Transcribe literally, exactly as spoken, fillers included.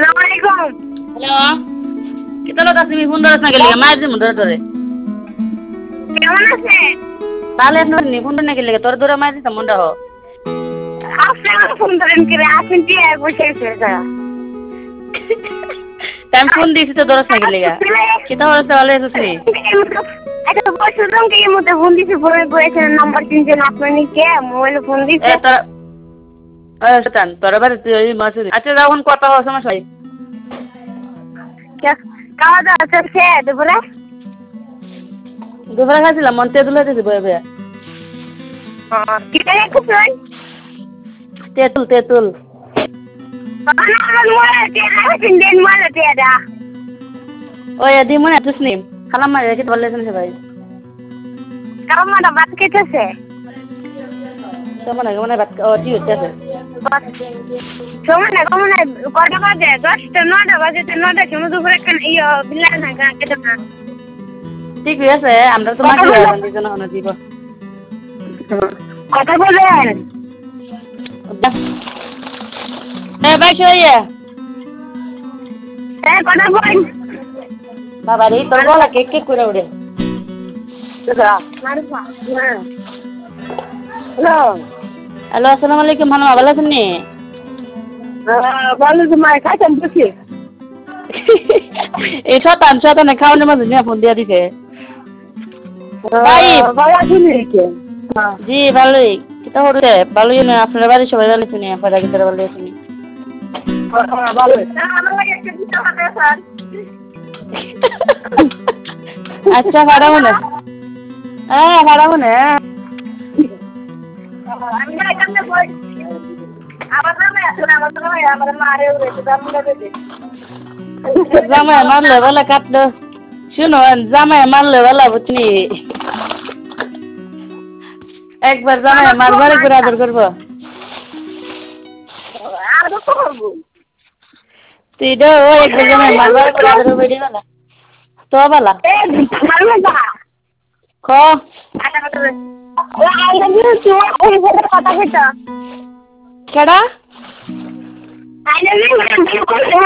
আসসালামু আলাইকুম। হ্যালো কিতা লোক তুমি ফোন ধরছ না গেলে মায়ের দিম ধরে ধরে কেমন আছেন? তাহলে আপনার নি ফোন না গেলে তোর ধরে মায়ের দিতাম মনটা হো আপনারা ফোন ধরেন করে আসেন কি আর বসে আছে আমি ফোন দিয়েছি তো ধরছ না গেলে কিতা হচ্ছে ভালো আছিস নি আচ্ছা বসে রং কে মধ্যে ফোন দিছে বলে বলেছেন নাম্বার তিনজন আপনার নিকে মোবাইলে ফোন দিছে এ তোর ওই শতান তোর বাড়ি তুই মাসুরি আচ্ছা যখন কথা হয় সমস্যা নাই খাওয়া দাওয়া চলছে দুপুরে দুপুরে খাইছিলাম মন তেঁতুল হইতেছে বয়ে বয়ে কি করে খুঁজছেন তেঁতুল তেঁতুল ওই দি মনে আছিস নি খালাম মারে কি বললেছেন সবাই কামাটা ভাত খেতেছে কেমন কেমন ভাত ও জি হচ্ছে সময় না কমন কটা বাজে দশটা নটা বাজে তো নটার সময় দুপুরে ইয়ে বিল্লাল না গা কেটে না ঠিক আছে আমরা তো মাসি দুজন হনো দিব কথা বলেন এ ভাই শোয়ে এ কথা বলেন বাবা রে তোর গলা কে কে করে উড়ে হ্যালো হ্যালো আসসালামু আলাইকুম ভালো ভালো আছেন নি ভালো তোমার খাইছেন বুঝি এই শতান শতানে খাওয়ানোর মধ্যে নিয়ে ফোন দিয়ে দিছে ভাই ভালো আছেন কে জি ভালোই কিতা হচ্ছে ভালোই না আপনার বাড়ি সবাই ভালো শুনি আপনারা কি তারা ভালো শুনি ভালো আমার লাগে একটা দিতে হবে স্যার আচ্ছা ভাড়াবো না হ্যাঁ ভাড়াবো না আমি না এখানে বই আমার নামে আছে না আমার নামে আমার মারে উড়েছে দাম দেবে জামাই মারলে বলে কাটলো শুনো জামাই মারলে বলা বুঝনি একবার জামাই মারবারে করে আদর করবো আর তো করবো তুই তো ও একবার জামাই মারবারে করে আদর করবি বলা তো বলা এ মারবে না খ আটা কথা বলে ও আইলে দিও তুই ওই সাথে কথা কইতা কেডা আইলে দিও